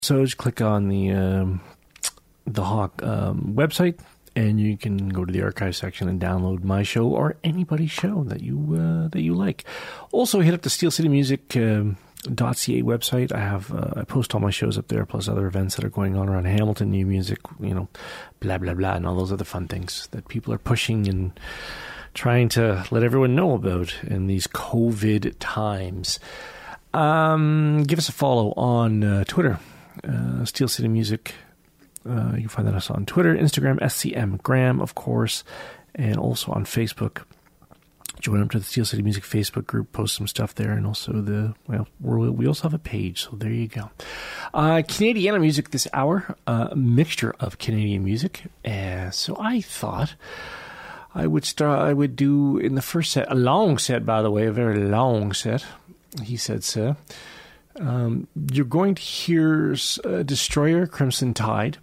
So just click on the Hawk website, and you can go to the archive section and download my show or anybody's show that you like. Also, hit up the steelcitymusic.ca website. I post all my shows up there, plus other events that are going on around Hamilton, new music, blah blah blah, and all those other fun things that people are pushing and trying to let everyone know about in these COVID times. Give us a follow on Twitter. Steel City Music. You can find us on Twitter, Instagram, SCM Graham, of course, and also on Facebook. Join up to the Steel City Music Facebook group, post some stuff there, and also we also have a page, so there you go. Canadiana music this hour, a mixture of Canadian music. So I thought I would do in the first set, a long set, by the way, a very long set. He said so. You're going to hear Destroyer, Crimson Tide.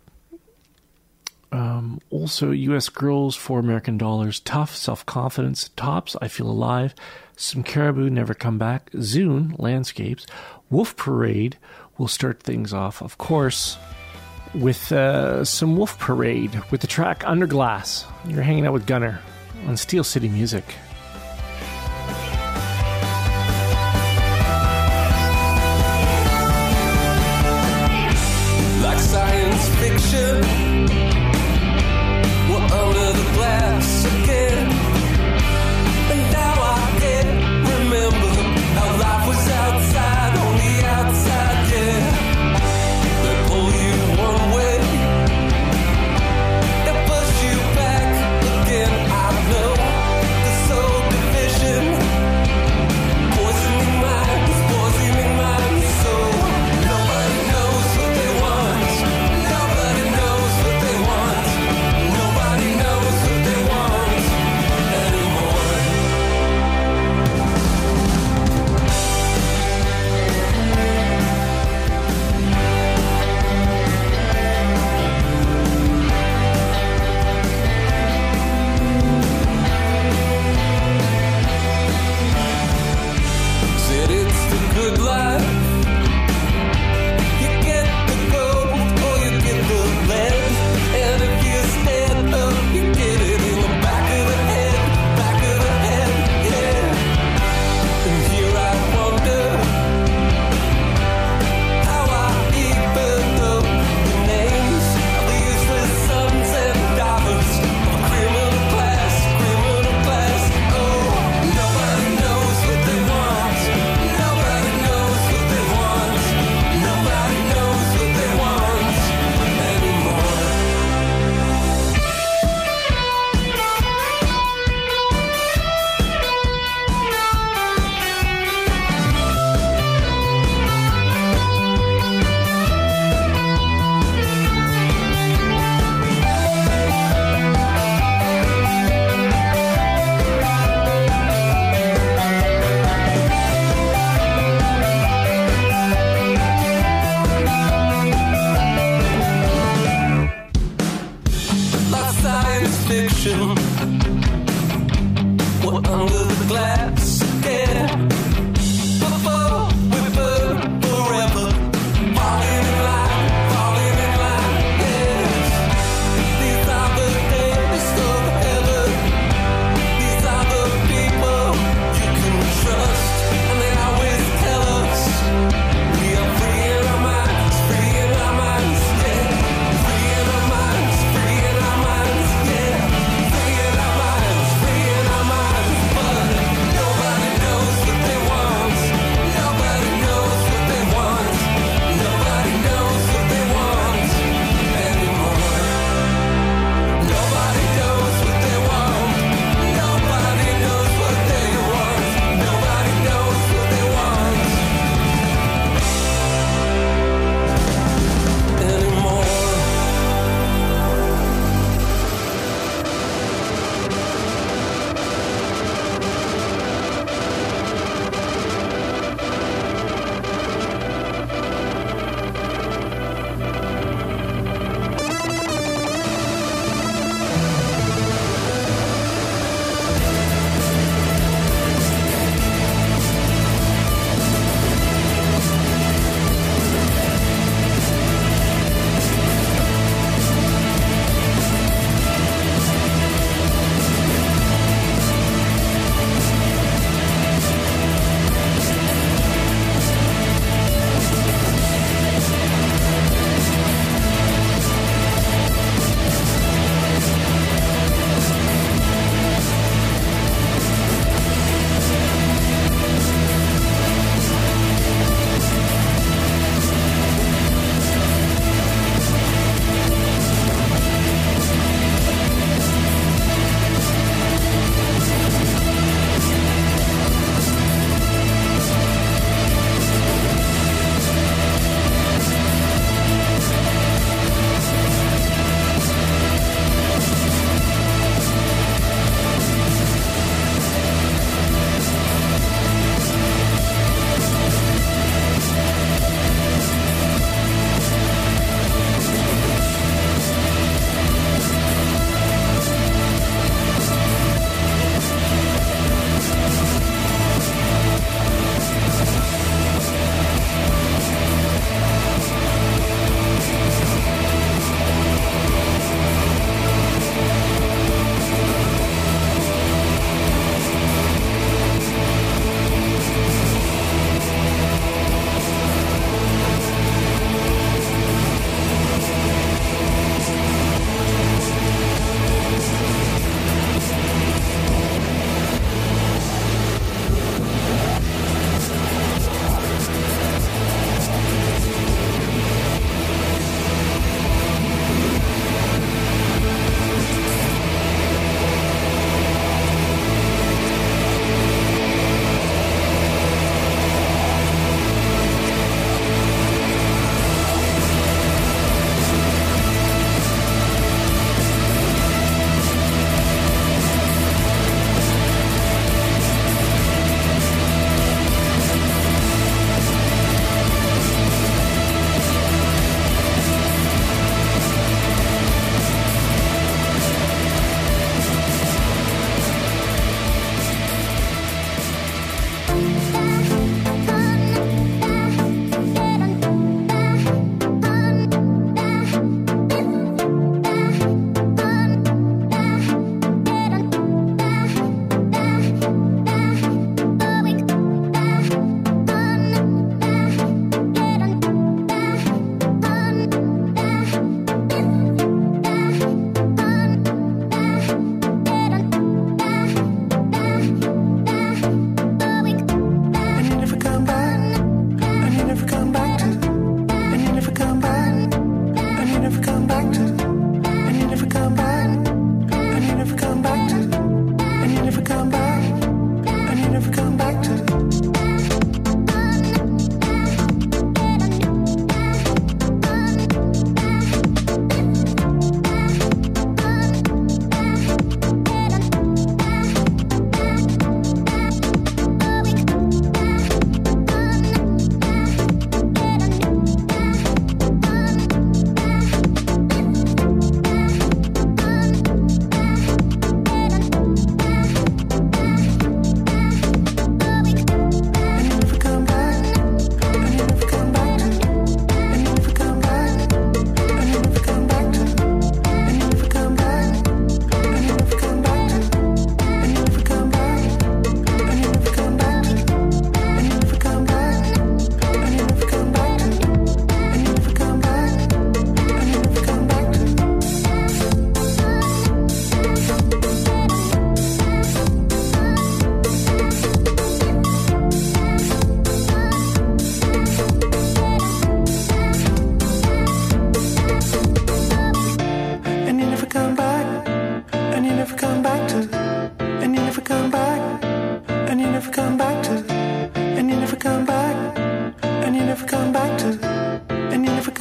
Also, U.S. Girls, $4 American, Tough, Self-Confidence, Tops, I Feel Alive, some Caribou, Never Come Back, Zune, Landscapes, Wolf Parade will start things off, of course, with some Wolf Parade with the track Under Glass. You're hanging out with Gunner on Steel City Music. Like science fiction, we're under the glass again. And now I can remember how life was outside, on the outside, yeah. They pull you one way, they push you back again. I know the soul division, poisoning minds, so nobody knows what they want. Nobody knows what they want. Nobody knows what they want anymore. Said it's the good life. You get the gold or you get the lead. And if you stand up, you get it in the back of the head, yeah. And here I wonder how I even know the names of the useless sons and daughters of a criminal class. Oh, nobody knows what they want. Nobody knows what they want. Nobody knows what they want anymore. Like science fiction, we're under the glass again. Before we burn forever, falling in line, yes. These are the days of heaven. These are the people you can trust, and they always tell us we are free in our minds, yeah. Free in our minds, yeah. Free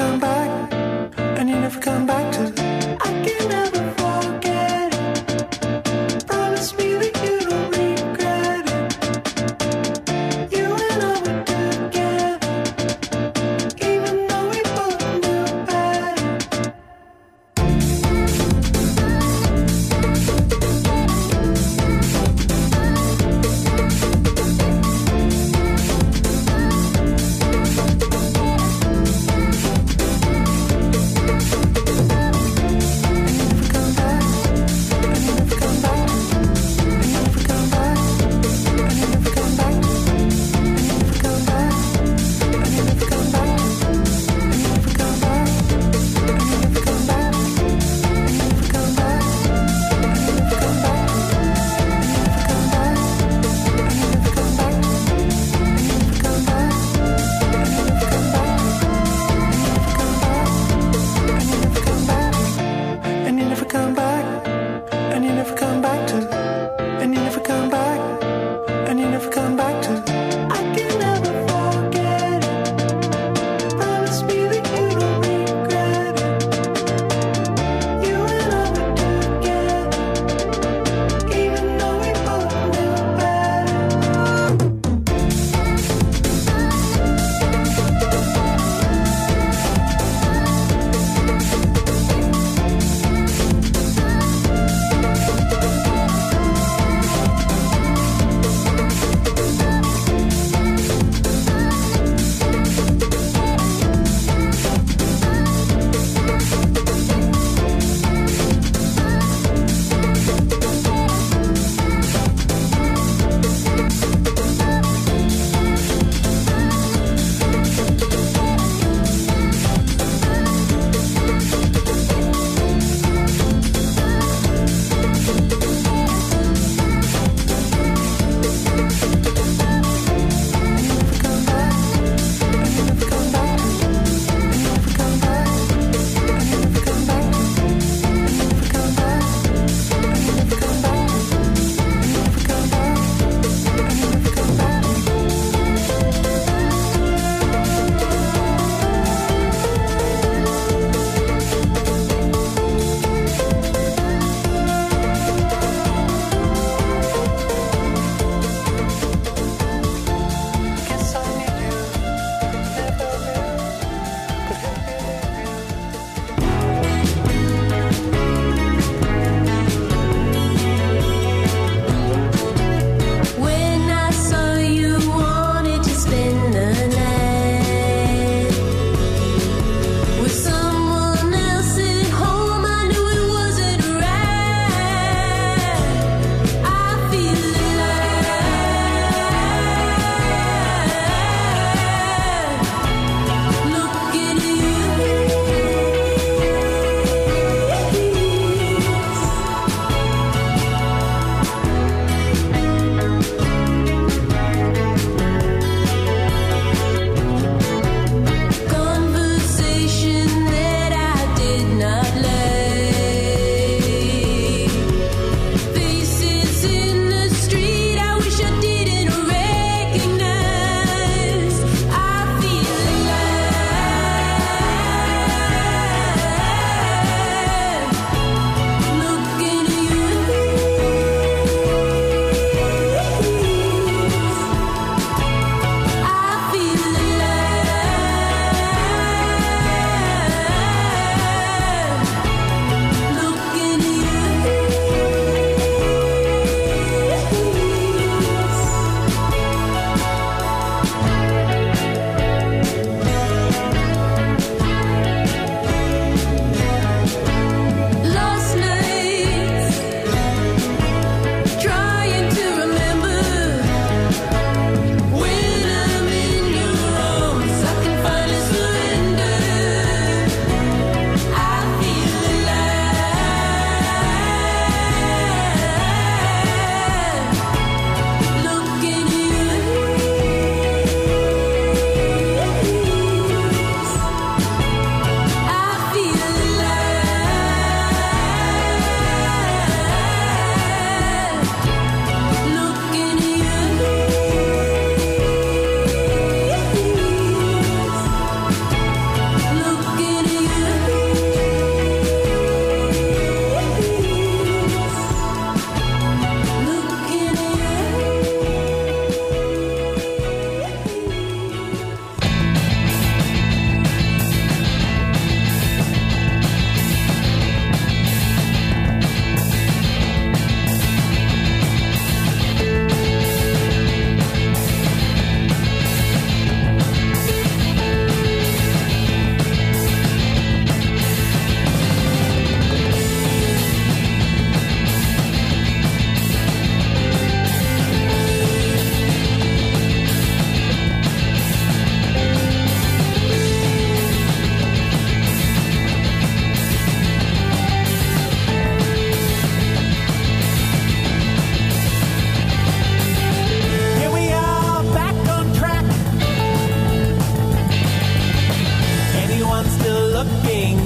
come back, and you never come back to. I can never forget it. Promise me that you don't regret it. You and I were together, even though we both knew better. looking.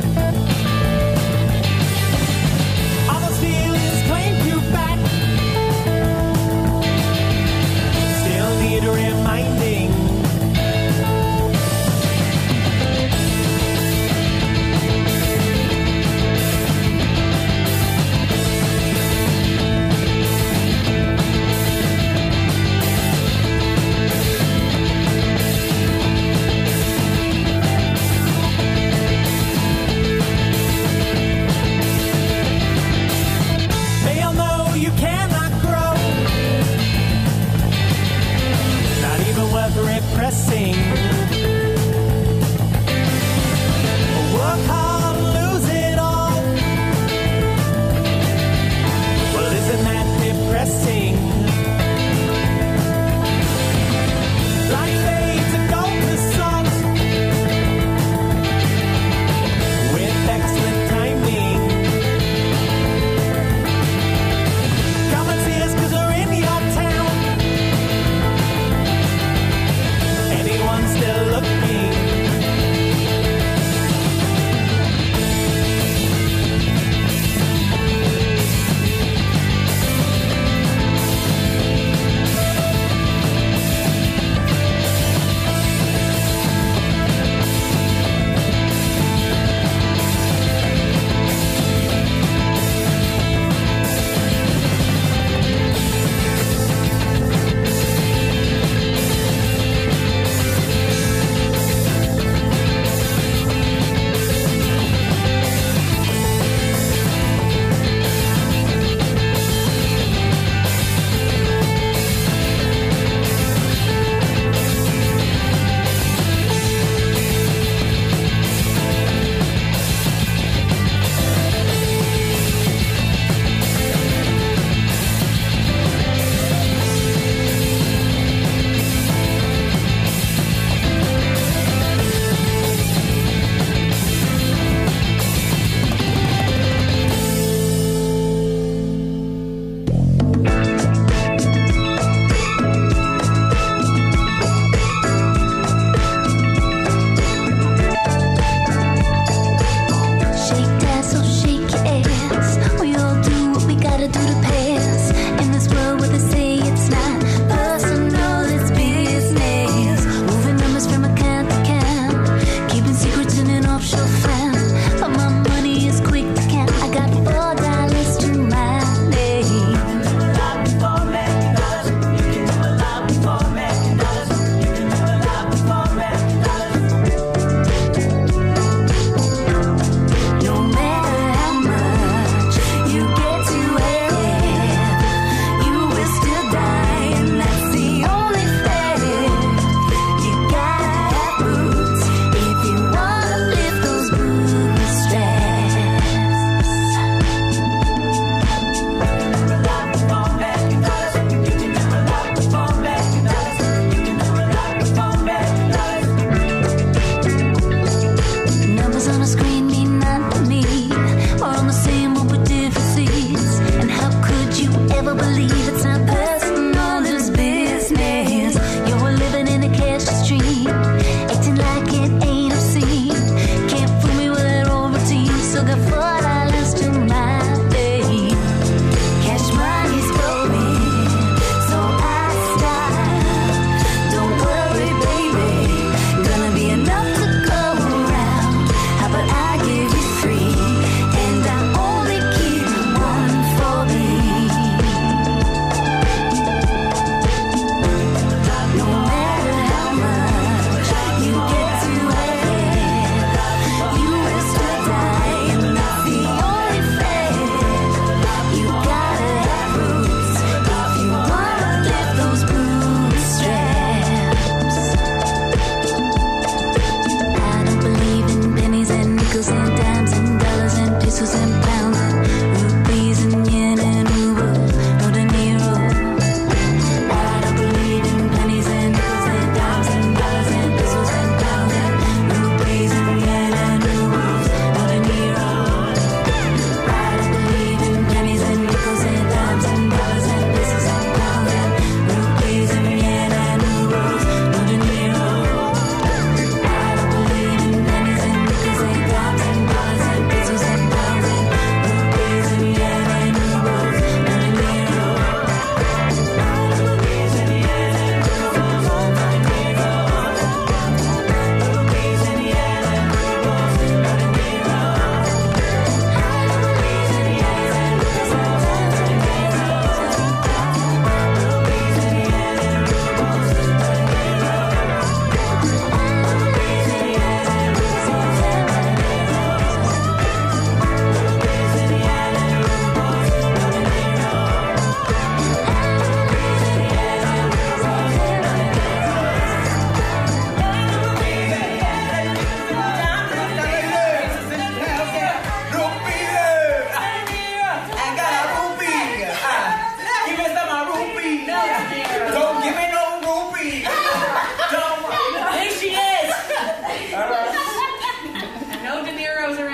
All those feelings claim you back. Still need reminding.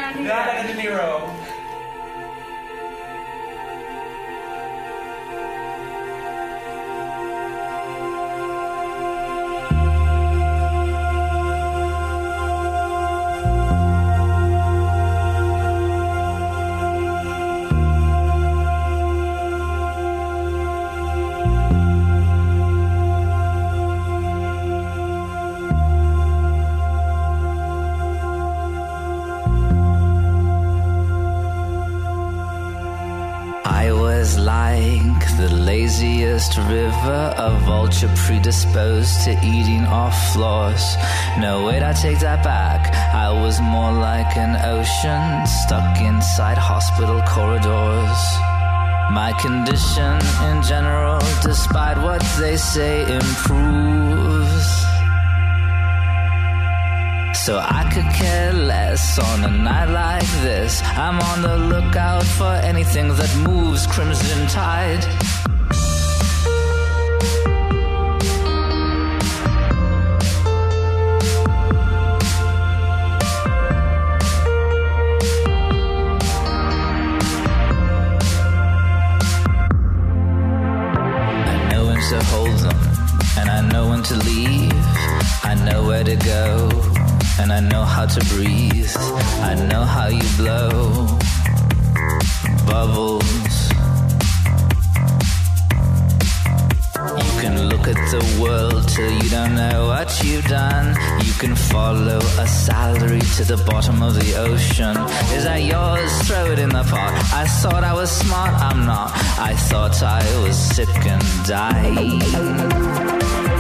Not De Niro. I was like the laziest river, a vulture predisposed to eating off floors. No, wait, I take that back. I was more like an ocean stuck inside hospital corridors. My condition in general, despite what they say, improves. So I could care less on a night like this. I'm on the lookout for anything that moves Crimson Tide. I know when to hold them, and I know when to leave. I know where to go, and I know how to breathe. I know how you blow bubbles. You can look at the world till you don't know what you've done. You can follow a salary to the bottom of the ocean. Is that yours? Throw it in the pot. I thought I was smart, I'm not. I thought I was sick and dying.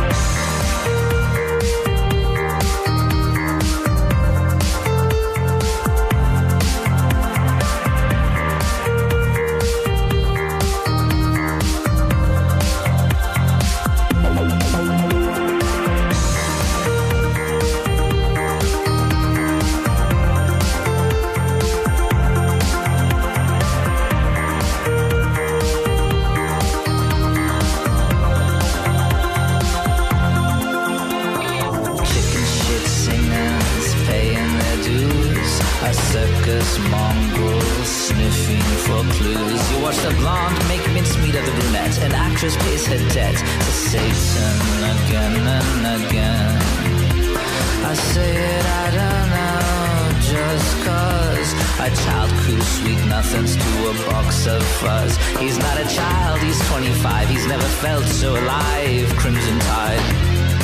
Mongrels sniffing for clues. You watch the blonde make mincemeat of the brunette. An actress pays her debt to Satan again and again. I say it, I don't know, just cause a child coos sweet nothings to a box of fuzz. He's not a child, he's 25. He's never felt so alive. Crimson Tide.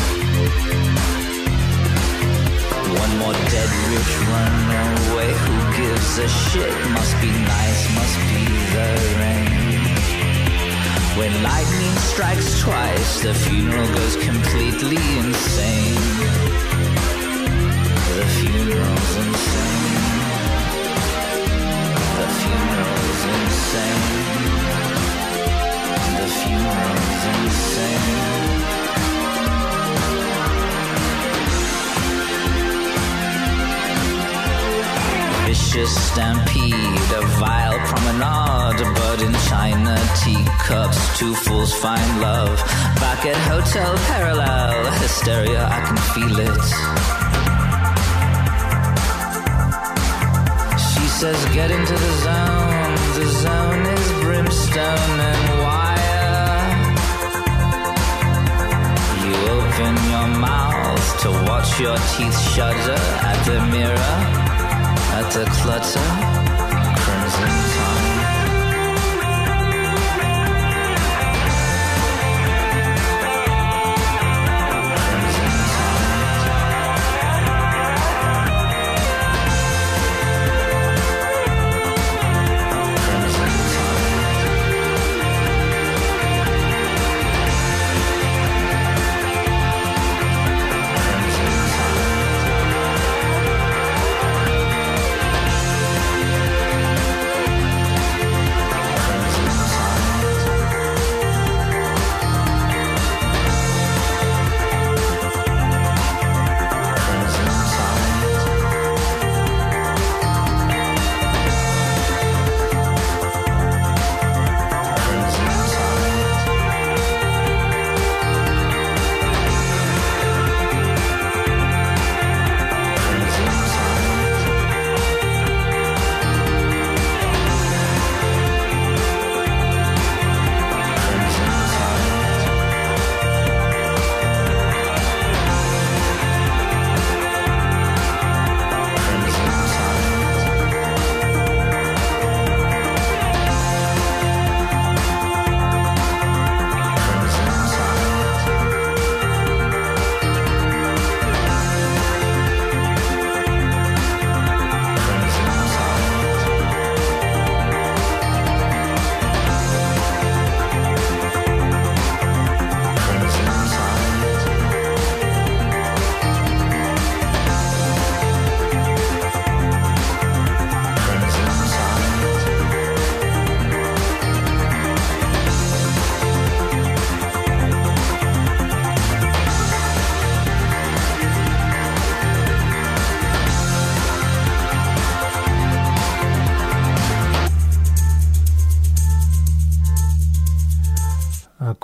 One more dead rich runaway. Who gives a shit? Must be nice, must be the rain. When lightning strikes twice, the funeral goes completely insane. The funeral's insane. The funeral's insane. The funeral's insane. Vicious stampede, a vile promenade, a bird in China teacups, two fools find love. Back at Hotel Parallel, hysteria, I can feel it. She says get into the zone is brimstone and wire. You open your mouth to watch your teeth shudder at the mirror. At the clutter, Crimson Tide. Crimson Tide.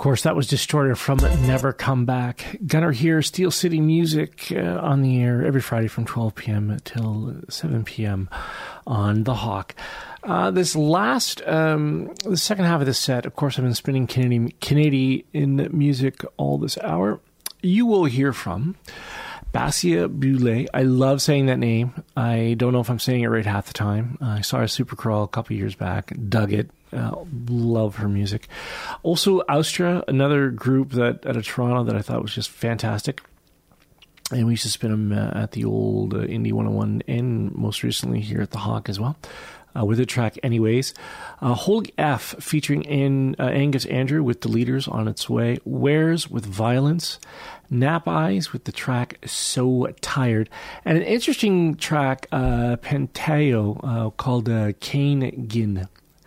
course, that was Distorted from Never Come Back. Gunner here, Steel City Music on the air every Friday from 12 p.m. till 7 p.m. on The Hawk. This last, the second half of the set, of course, I've been spinning Canadian music all this hour. You will hear from Basia Boulay. I love saying that name. I don't know if I'm saying it right half the time. I saw her Supercrawl a couple years back, dug it. Love her music. Also, Austra, another group that out of Toronto that I thought was just fantastic. And we used to spin them at the old Indie 101 and most recently here at the Hawk as well. With the track Anyways. Holy F featuring Angus Andrew with The Leaders on its way. Wares with Violence. Nap Eyes with the track So Tired. And an interesting track, Penteo, called Caning.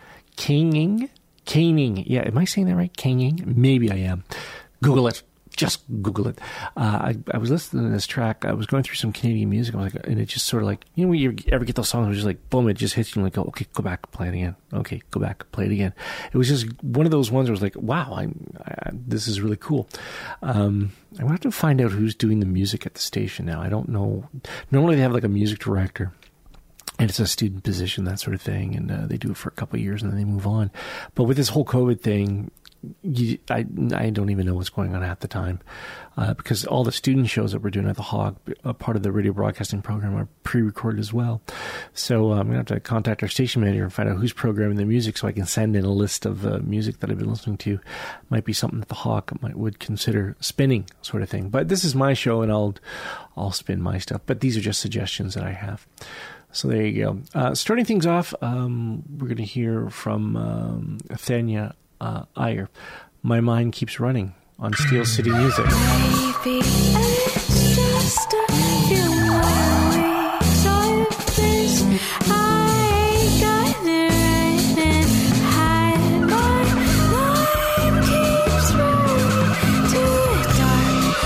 Caning. Yeah, am I saying that right? Caning? Maybe I am. Google it. Just Google it. I was listening to this track. I was going through some Canadian music. I was like, and it just sort of like, you know, when you ever get those songs, it was just like, boom, it just hits you like, oh, okay, go back, play it again. Okay, go back, play it again. It was just one of those ones where I was like, wow, this is really cool. I want to have to find out who's doing the music at the station now. I don't know. Normally they have like a music director. And it's a student position, that sort of thing. And they do it for a couple of years and then they move on. But with this whole COVID thing, I don't even know what's going on at the time. Because all the student shows that we're doing at the Hawk, a part of the radio broadcasting program, are pre-recorded as well. So I'm going to have to contact our station manager and find out who's programming the music so I can send in a list of music that I've been listening to. Might be something that the Hawk would consider spinning, sort of thing. But this is my show and I'll spin my stuff. But these are just suggestions that I have. So there you go. Starting things off, we're going to hear from Thania Iyer. My Mind Keeps Running on Steel City Music. Maybe it's just a few more weeks of this. I ain't got it written. My mind keeps running to the dark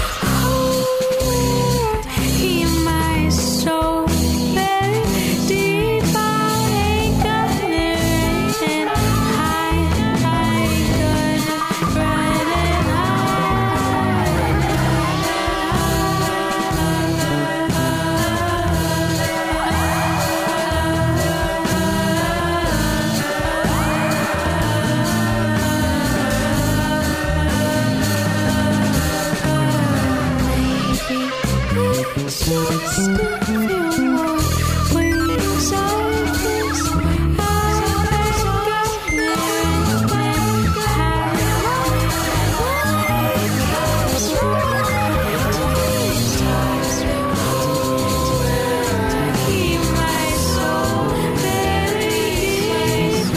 hole. Keep my soul very deep. I ain't got it written. Just a few more weeks of this. Keep my soul very deep.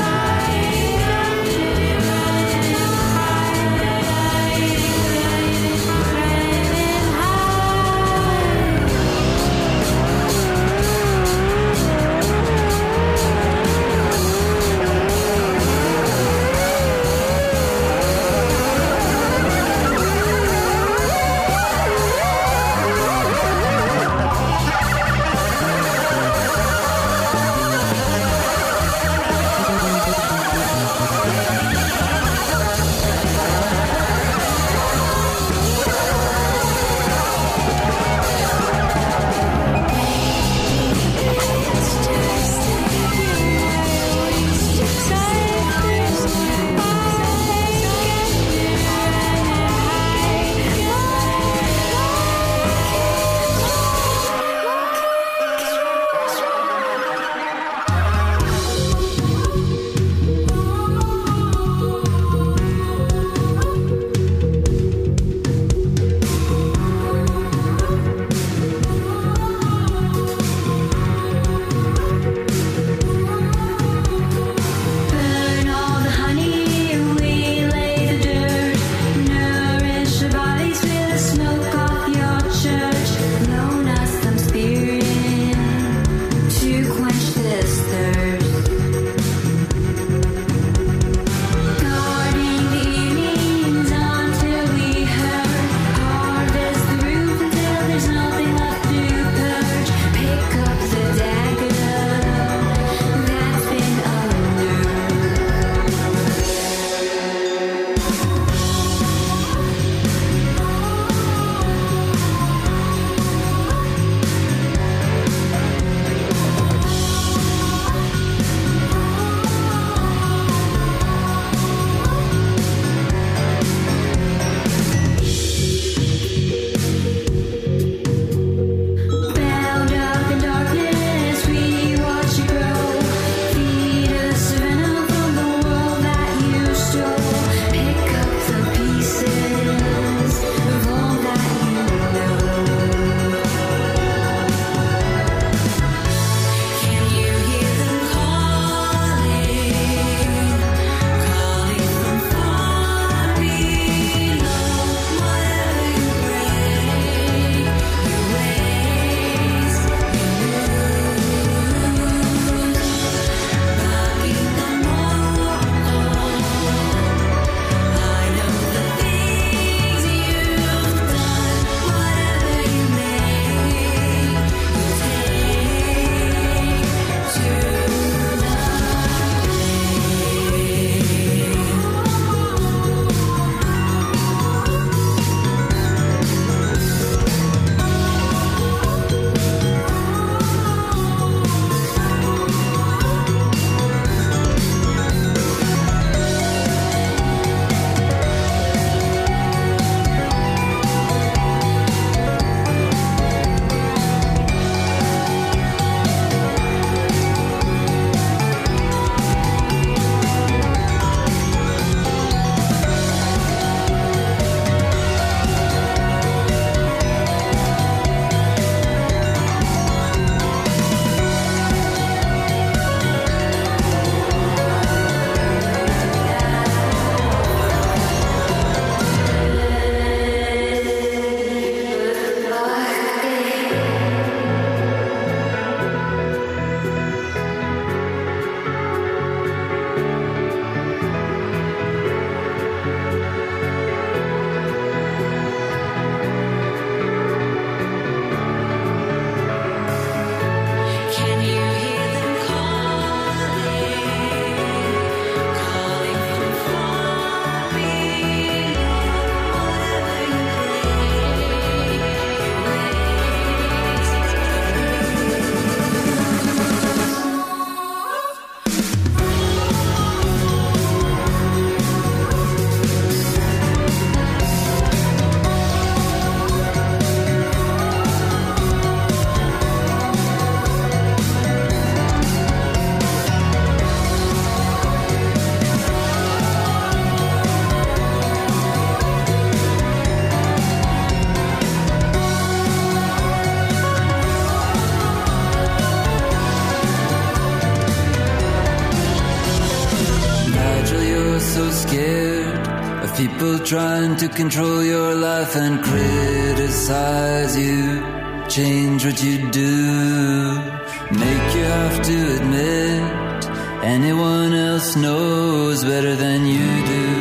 People trying to control your life and criticize you. Change what you do. Make you have to admit anyone else knows better than you do.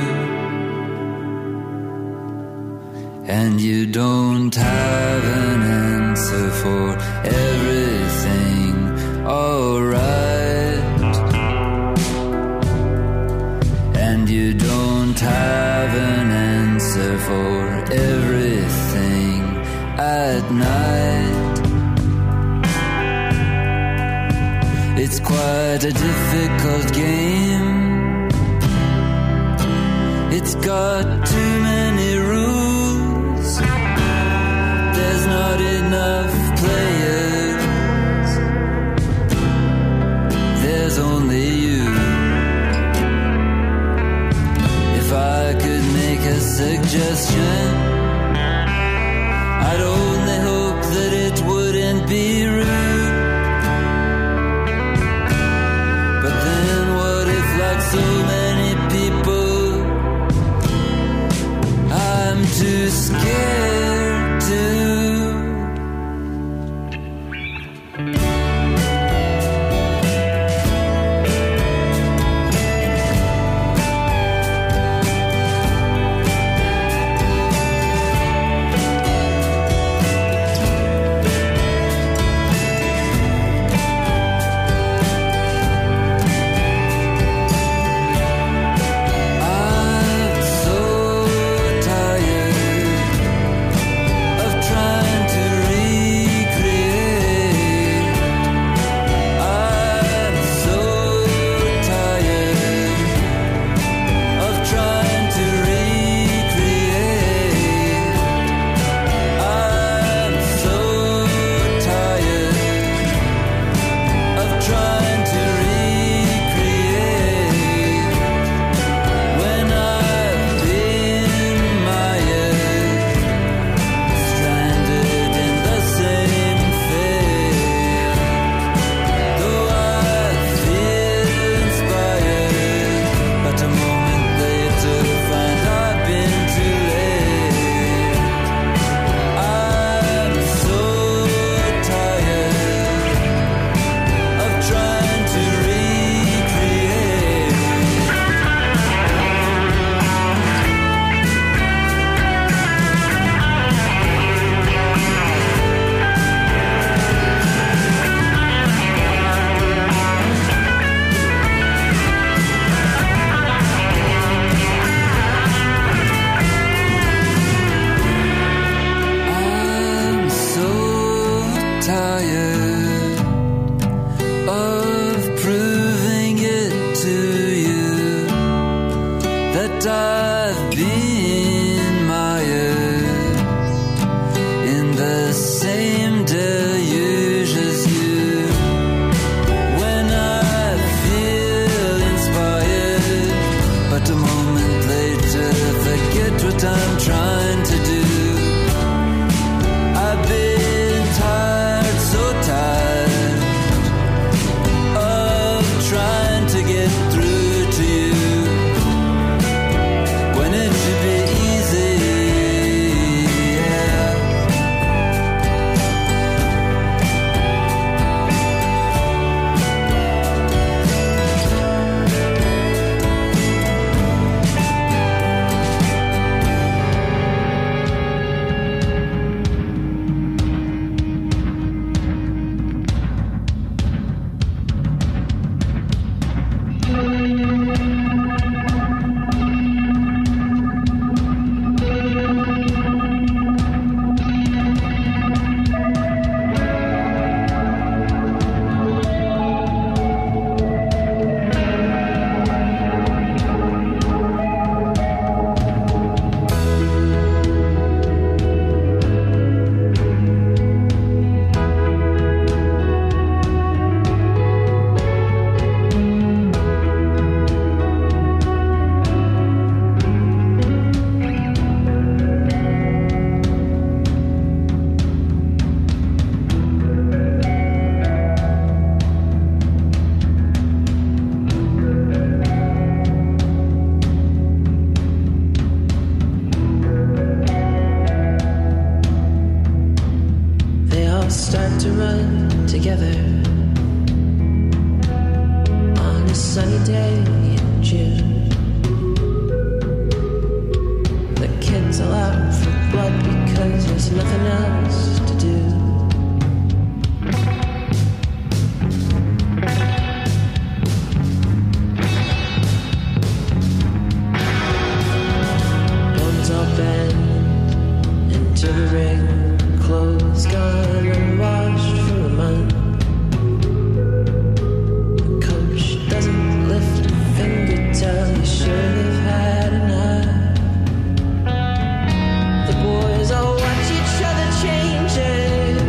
And you don't have an answer for everything, alright. And you don't have an answer for everything at night. It's quite a difficult game. It's got too many rules. There's not enough players. There's only you. If I could make a suggestion, I'd only hope that it wouldn't be rude. But then what if, like so many people, I'm too scared to? a sunny day in June. The kids all out for blood because there's nothing else to do. Bones all bent into the ring, clothes gone unwashed from the mud. Doesn't lift a finger, tell you should have had enough. The boys all watch each other change it.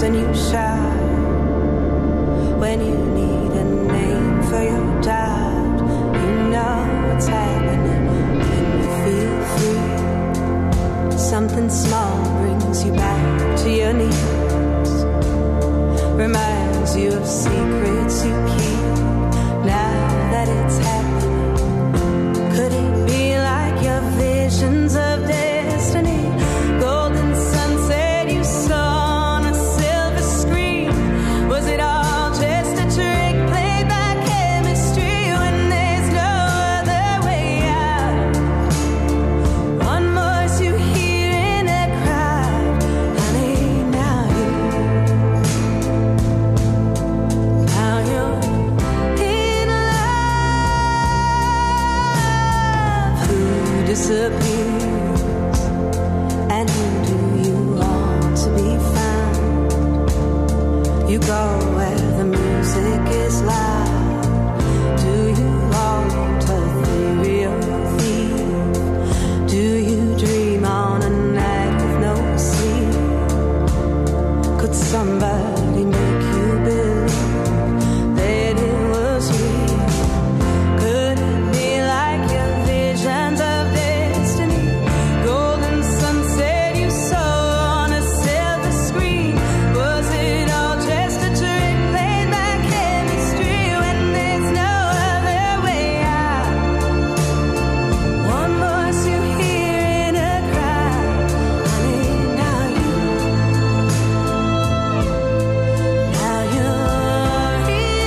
and you shout when you need a name for your doubt. You know what's happening when you feel free. Something small brings you back to your knees, reminds you of secrets you keep. Now that it's happening, could it be like your visions of destiny? Golden sunset you saw on a silver screen. Was it all just a trick played by chemistry when there's no other way out? One voice you hear in a crowd, honey, now you're in love. Who disappears and who do you want to be found? You go where the music is loud. Do you want a theory of thief? Do you dream on a night with no sleep? Could somebody make you believe that it was real? Could it be like your visions of destiny? Golden sunset you saw on a silver screen. Was it all just a trick played by chemistry when there's no other way out? One voice you hear in a crowd, honey, now you're in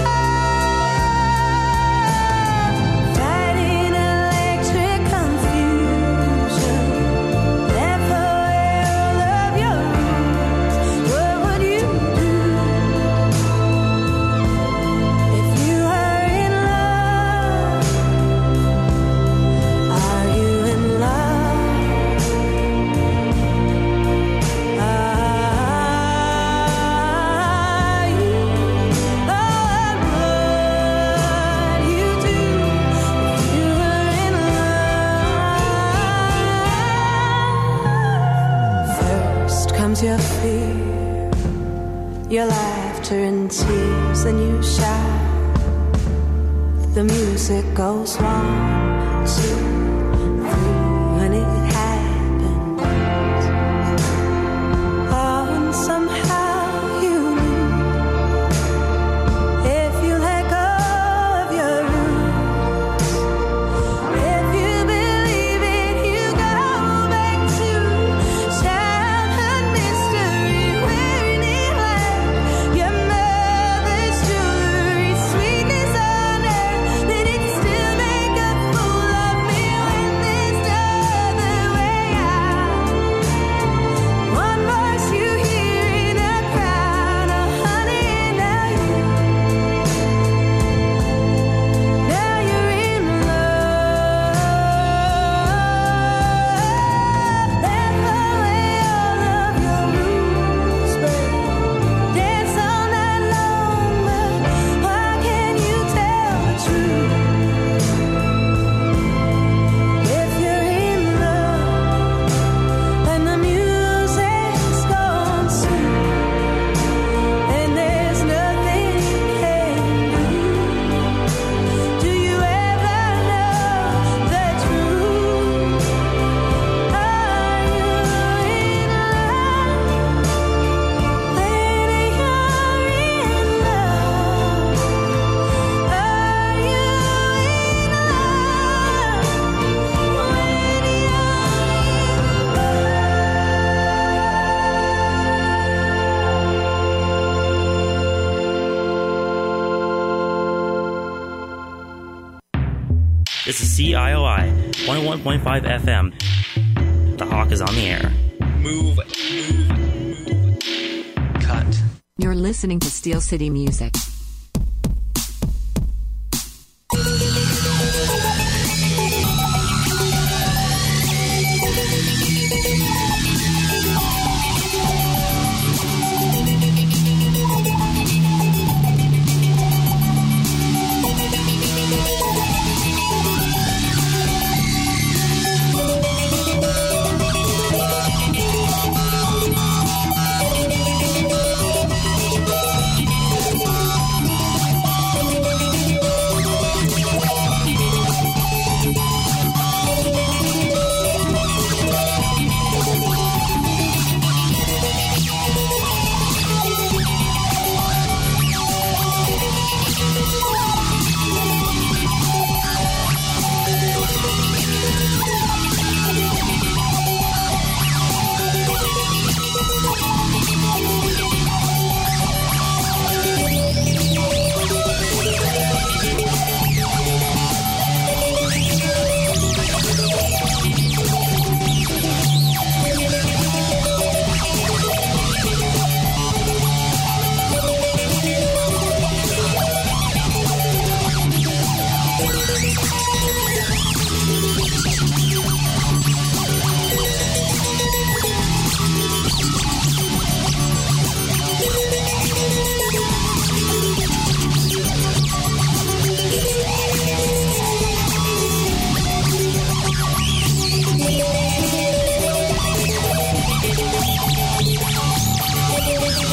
love. Fighting electric confusion, left away all of your rules. What would you do if you were in love? Are you in love? Are you? Oh, what you do if you were in love? First comes your fear, your laughter and tears, then you shout. The music goes 1, 2, 3, when it happens. Oh, and somehow you knew if you let go of your roots, if you believe it, you go back to childhood mystery, wearing it like your mother's jewelry. Sweetness on earth, did it still make a fool of me when there's no other way out? One voice you hear in a crowd, oh honey, now you're in love. Left away all of your rules, but dance all night long. But why can't you tell the truth? If you're in love and the music's gone soon, and there's nothing you can do you ever know the truth? Are you in love? Lady, you're in love. Are you in love? Lady, This is CIOI 101.5 FM. The Hawk is on the air. Move. Cut. You're listening to Steel City Music.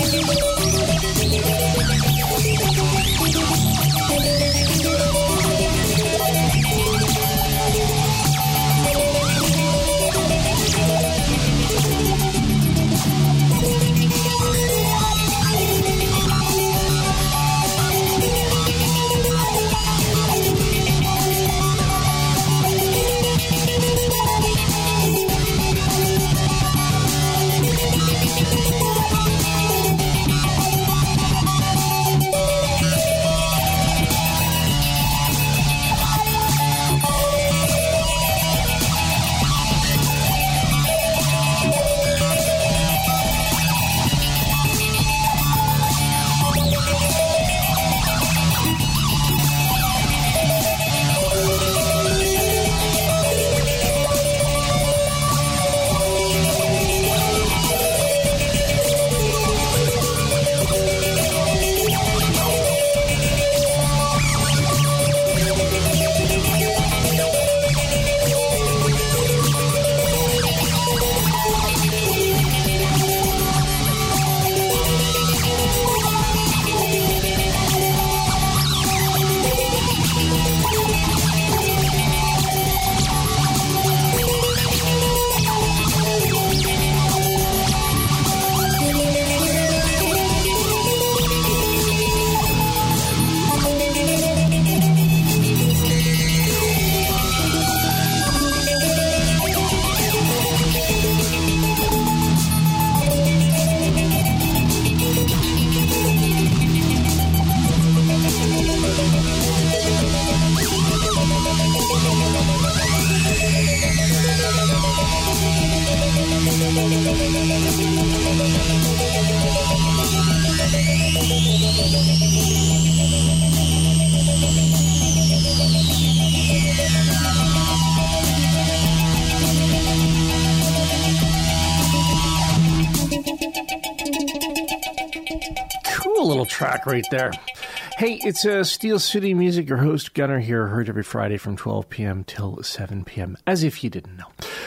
Cool little track right there. Hey, it's Steel City Music. Your host, Gunnar here. Heard every Friday from 12 p.m. till 7 p.m. As if you didn't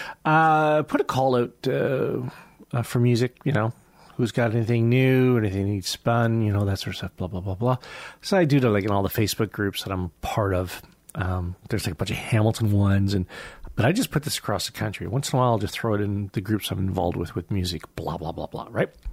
know. Put a call out for music, you know. Who's got anything new, anything needs spun, you know, that sort of stuff, blah, blah, blah, blah. So I do that like in all the Facebook groups that I'm part of. There's like a bunch of Hamilton ones, but I just put this across the country. Once in a while, I'll just throw it in the groups I'm involved with music, blah, blah, blah, blah, right?